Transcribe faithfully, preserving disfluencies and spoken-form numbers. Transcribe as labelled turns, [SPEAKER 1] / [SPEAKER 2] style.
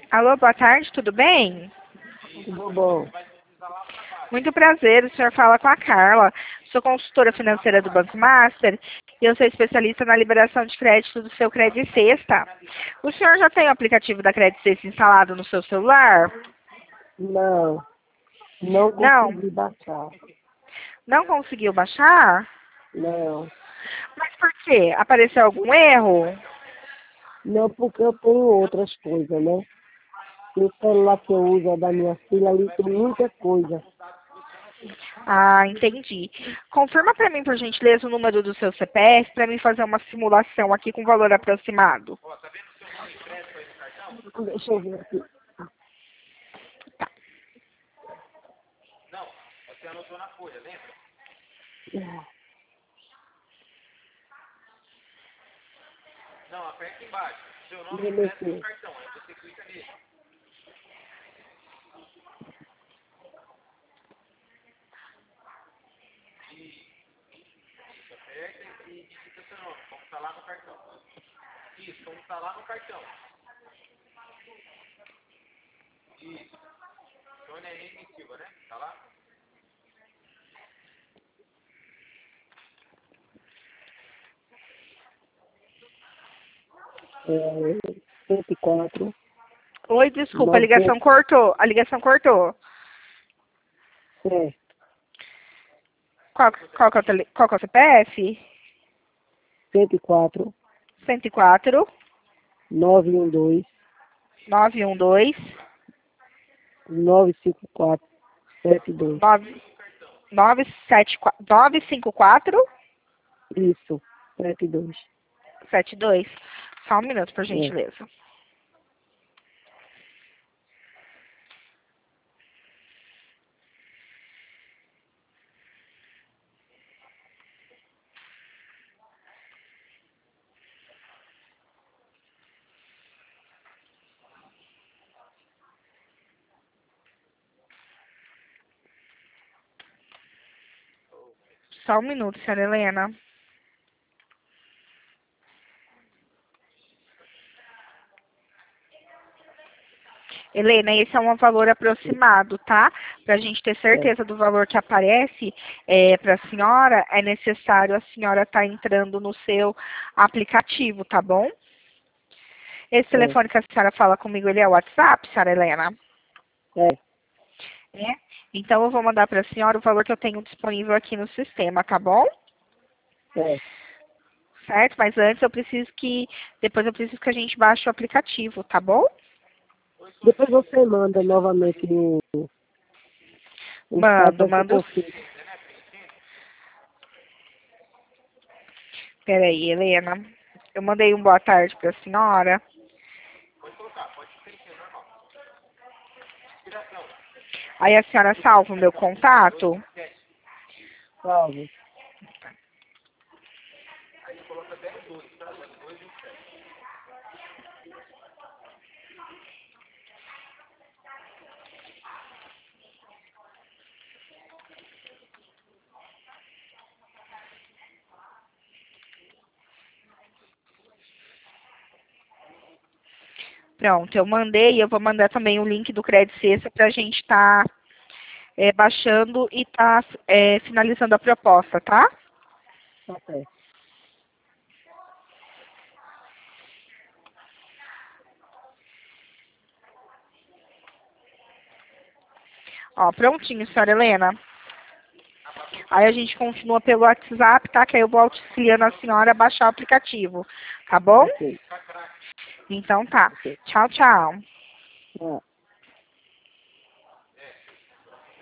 [SPEAKER 1] Alô, boa tarde, tudo bem?
[SPEAKER 2] Tudo bom?
[SPEAKER 1] Muito prazer, o senhor fala com a Carla. Sou consultora financeira do Banco Master e eu sou especialista na liberação de crédito do seu Credit Sexta. O senhor já tem o aplicativo da Credit Sexta instalado no seu celular?
[SPEAKER 2] Não, não
[SPEAKER 1] Não?
[SPEAKER 2] consegui baixar.
[SPEAKER 1] Não conseguiu baixar?
[SPEAKER 2] Não.
[SPEAKER 1] Mas por quê? Apareceu algum erro?
[SPEAKER 2] Não, porque eu tenho outras coisas, né? O celular que eu uso é da minha filha, ali tem muita coisa.
[SPEAKER 1] Ah, entendi. Confirma para mim, por gentileza, o número do seu C P F para mim fazer uma simulação aqui com valor aproximado.
[SPEAKER 2] Deixa eu ver aqui.
[SPEAKER 3] Não, você anotou na folha, lembra? Não, aperta embaixo. Seu nome e
[SPEAKER 2] Beleza.
[SPEAKER 3] no cartão, aí você clica nele. Isso, aperta e digita seu nome, como está lá no cartão. Isso, como está lá no cartão. Isso. Sônia Henrique Silva, né? Tá lá?
[SPEAKER 2] É, cento e quatro,
[SPEAKER 1] Oi, desculpa, a
[SPEAKER 2] noventa,
[SPEAKER 1] ligação cortou. A ligação cortou.
[SPEAKER 2] é,
[SPEAKER 1] Qual, qual, que é o tele, qual que é o C P F?
[SPEAKER 2] cento e quatro,
[SPEAKER 1] cento e quatro,
[SPEAKER 2] nove um dois,
[SPEAKER 1] nove um dois,
[SPEAKER 2] nove cinco quatro, sete dois.
[SPEAKER 1] nove sete quatro, nove cinco quatro,
[SPEAKER 2] Isso, sete dois.
[SPEAKER 1] sete dois. Só um minuto, por
[SPEAKER 2] É.
[SPEAKER 1] gentileza. Só um minuto, senhora Helena. Helena, esse é um valor aproximado, tá? Para a gente ter certeza do valor que aparece é, para a senhora, é necessário a senhora estar entrando no seu aplicativo, tá bom? Esse
[SPEAKER 2] É.
[SPEAKER 1] telefone que a senhora fala comigo, ele é o WhatsApp, senhora Helena?
[SPEAKER 2] É.
[SPEAKER 1] É? Então, eu vou mandar para a senhora o valor que eu tenho disponível aqui no sistema, tá bom?
[SPEAKER 2] É.
[SPEAKER 1] Certo? Mas antes eu preciso que, depois eu preciso que a gente baixe o aplicativo, tá bom?
[SPEAKER 2] Depois você manda novamente o, o site,
[SPEAKER 1] Mando,
[SPEAKER 2] aí você
[SPEAKER 1] mando.
[SPEAKER 2] confirma.
[SPEAKER 1] Peraí, Helena. Eu mandei um boa tarde para a senhora. Aí a senhora salva o meu contato?
[SPEAKER 2] Salve.
[SPEAKER 1] Pronto, eu mandei e eu vou mandar também o link do Credit Sexta para a gente estar tá, é, baixando e tá é, finalizando a proposta, tá?
[SPEAKER 2] Tá certo.
[SPEAKER 1] Ó, prontinho, senhora Helena. Aí a gente continua pelo WhatsApp, tá? Que aí eu vou auxiliando a senhora a baixar o aplicativo, tá bom?
[SPEAKER 2] Ok.
[SPEAKER 1] Então tá.
[SPEAKER 2] Ok.
[SPEAKER 1] Tchau, tchau.
[SPEAKER 2] Ah.